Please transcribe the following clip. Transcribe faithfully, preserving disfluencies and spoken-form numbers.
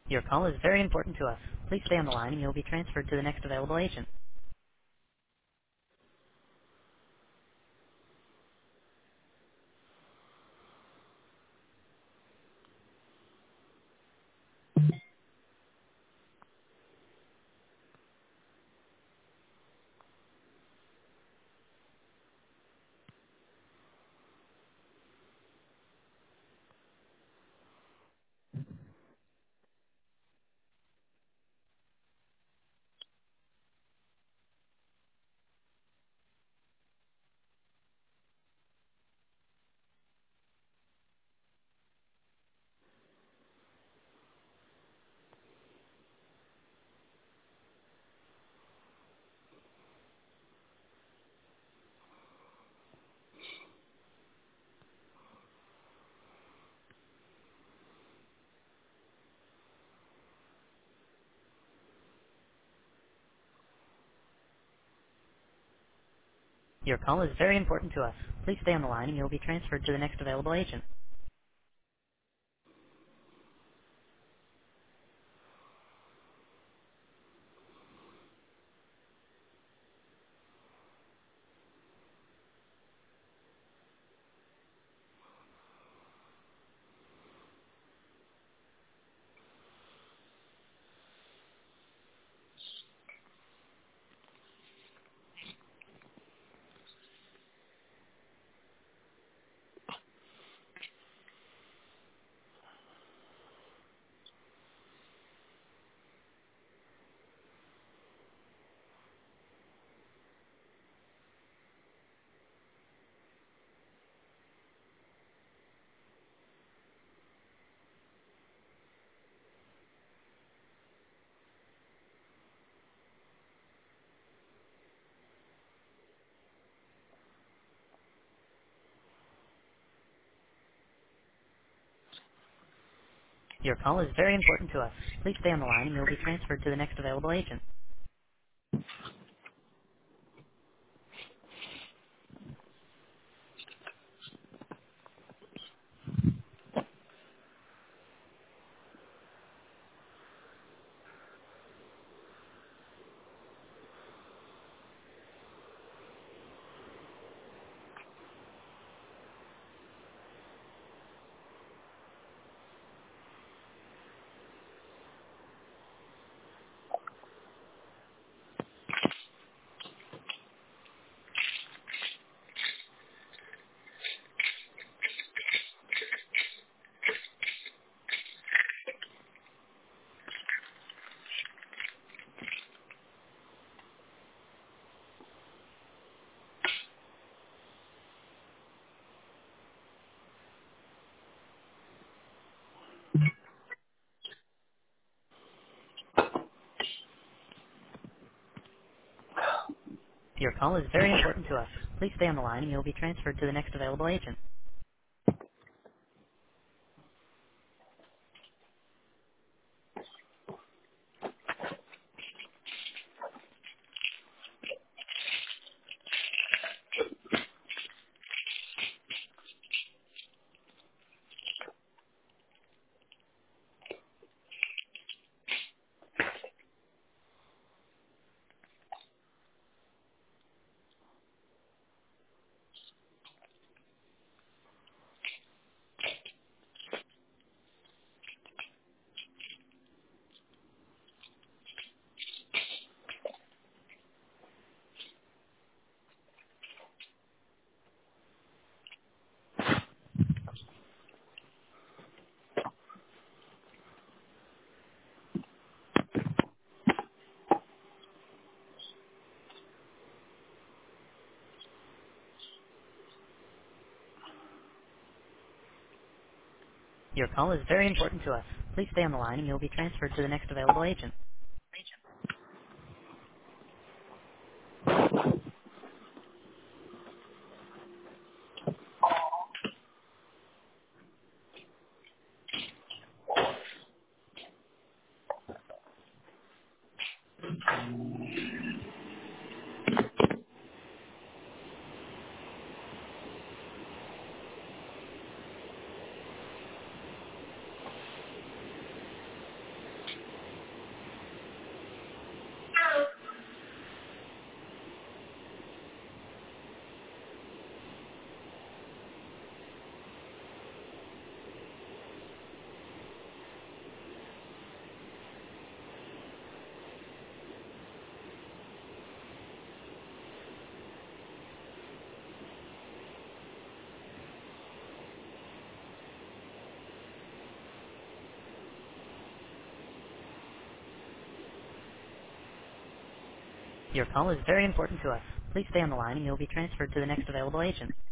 Your call is very important to us. Please stay on the line and you'll be transferred to the next available agent. Your call is very important to us. Please stay on the line and you'll be transferred to the next available agent. Your call is very important to us. Please stay on the line and you'll be transferred to the next available agent. Your call is very important to us. Please stay on the line and you'll be transferred to the next available agent. Your call is very important to us. Please stay on the line and you'll be transferred to the next available agent. Your call is very important to us. Please stay on the line and you'll be transferred to the next available agent.